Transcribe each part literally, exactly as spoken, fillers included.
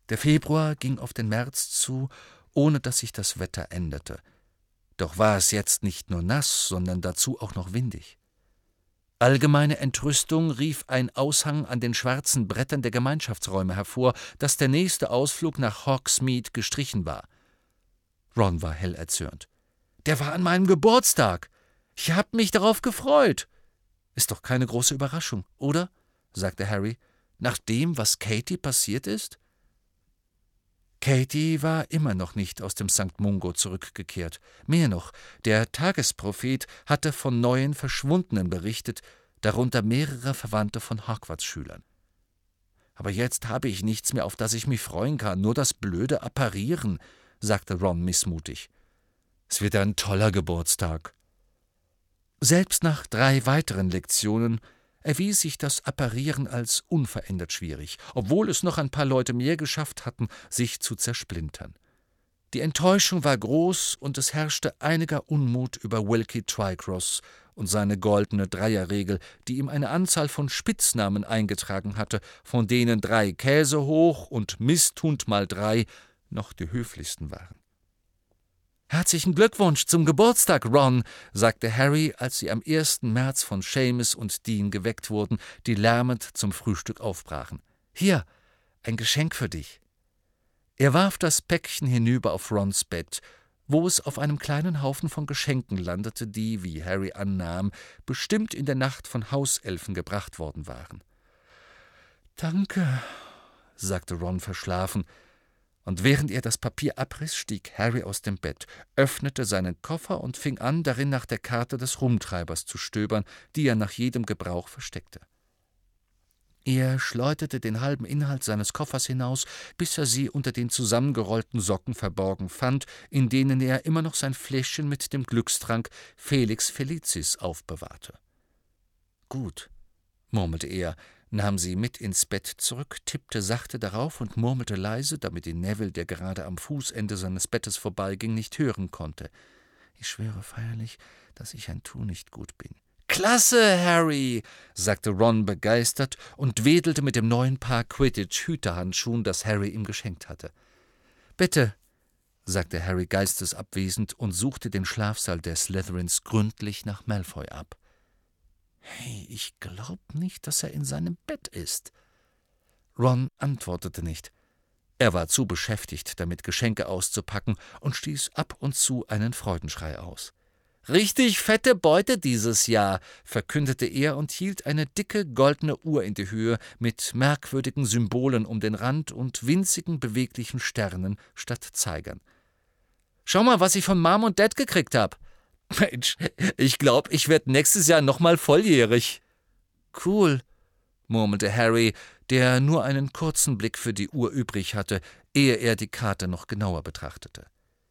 Der Februar ging auf den März zu, ohne dass sich das Wetter änderte. Doch war es jetzt nicht nur nass, sondern dazu auch noch windig. Allgemeine Entrüstung rief ein Aushang an den schwarzen Brettern der Gemeinschaftsräume hervor, dass der nächste Ausflug nach Hogsmeade gestrichen war. Ron war hell erzürnt. »Der war an meinem Geburtstag! Ich hab mich darauf gefreut!« »Ist doch keine große Überraschung, oder?« sagte Harry. »Nach dem, was Katie passiert ist?« Katie war immer noch nicht aus dem Sankt Mungo zurückgekehrt. Mehr noch, der Tagesprophet hatte von neuen Verschwundenen berichtet, darunter mehrere Verwandte von Hogwarts-Schülern. »Aber jetzt habe ich nichts mehr, auf das ich mich freuen kann, nur das blöde Apparieren«, sagte Ron missmutig. »Es wird ein toller Geburtstag.« Selbst nach drei weiteren Lektionen erwies sich das Apparieren als unverändert schwierig, obwohl es noch ein paar Leute mehr geschafft hatten, sich zu zersplintern. Die Enttäuschung war groß und es herrschte einiger Unmut über Wilkie Twycross und seine goldene Dreierregel, die ihm eine Anzahl von Spitznamen eingetragen hatte, von denen drei Käse hoch und Misthund mal drei noch die höflichsten waren. »Herzlichen Glückwunsch zum Geburtstag, Ron«, sagte Harry, als sie am ersten März von Seamus und Dean geweckt wurden, die lärmend zum Frühstück aufbrachen. »Hier, ein Geschenk für dich.« Er warf das Päckchen hinüber auf Rons Bett, wo es auf einem kleinen Haufen von Geschenken landete, die, wie Harry annahm, bestimmt in der Nacht von Hauselfen gebracht worden waren. »Danke«, sagte Ron verschlafen, und während er das Papier abriss, stieg Harry aus dem Bett, öffnete seinen Koffer und fing an, darin nach der Karte des Rumtreibers zu stöbern, die er nach jedem Gebrauch versteckte. Er schleuderte den halben Inhalt seines Koffers hinaus, bis er sie unter den zusammengerollten Socken verborgen fand, in denen er immer noch sein Fläschchen mit dem Glückstrank Felix Felicis aufbewahrte. »Gut«, murmelte er, nahm sie mit ins Bett zurück, tippte sachte darauf und murmelte leise, damit ihn Neville, der gerade am Fußende seines Bettes vorbeiging, nicht hören konnte. »Ich schwöre feierlich, dass ich ein Tu-nicht-gut bin.« »Klasse, Harry«, sagte Ron begeistert und wedelte mit dem neuen Paar Quidditch-Hütehandschuhen, das Harry ihm geschenkt hatte. »Bitte«, sagte Harry geistesabwesend und suchte den Schlafsaal der Slytherins gründlich nach Malfoy ab. »Hey, ich glaub nicht, dass er in seinem Bett ist.« Ron antwortete nicht. Er war zu beschäftigt, damit Geschenke auszupacken und stieß ab und zu einen Freudenschrei aus. »Richtig fette Beute dieses Jahr«, verkündete er und hielt eine dicke goldene Uhr in die Höhe mit merkwürdigen Symbolen um den Rand und winzigen beweglichen Sternen statt Zeigern. »Schau mal, was ich von Mom und Dad gekriegt hab. Mensch, ich glaub, ich werd nächstes Jahr noch mal volljährig.« »Cool«, murmelte Harry, der nur einen kurzen Blick für die Uhr übrig hatte, ehe er die Karte noch genauer betrachtete.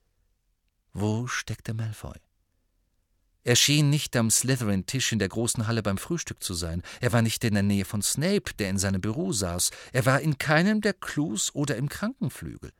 Wo steckte Malfoy? Er schien nicht am Slytherin-Tisch in der großen Halle beim Frühstück zu sein. Er war nicht in der Nähe von Snape, der in seinem Büro saß. Er war in keinem der Clues oder im Krankenflügel.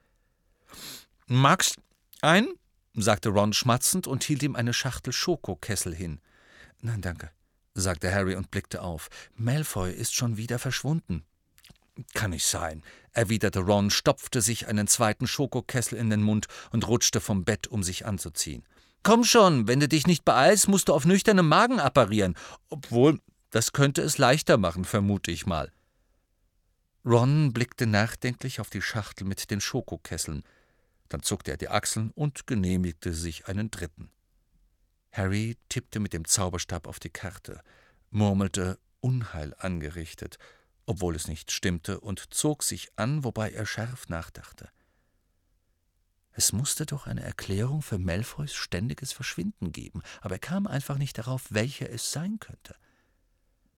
»Magst ein?« sagte Ron schmatzend und hielt ihm eine Schachtel Schokokessel hin. »Nein, danke«, sagte Harry und blickte auf. »Malfoy ist schon wieder verschwunden.« »Kann nicht sein«, erwiderte Ron, stopfte sich einen zweiten Schokokessel in den Mund und rutschte vom Bett, um sich anzuziehen. »Komm schon, wenn du dich nicht beeilst, musst du auf nüchternem Magen apparieren. Obwohl, das könnte es leichter machen, vermute ich mal.« Ron blickte nachdenklich auf die Schachtel mit den Schokokesseln. Dann zuckte er die Achseln und genehmigte sich einen dritten. Harry tippte mit dem Zauberstab auf die Karte, murmelte »Unheil angerichtet«, obwohl es nicht stimmte, und zog sich an, wobei er scharf nachdachte. Es musste doch eine Erklärung für Malfoys ständiges Verschwinden geben, aber er kam einfach nicht darauf, welche es sein könnte.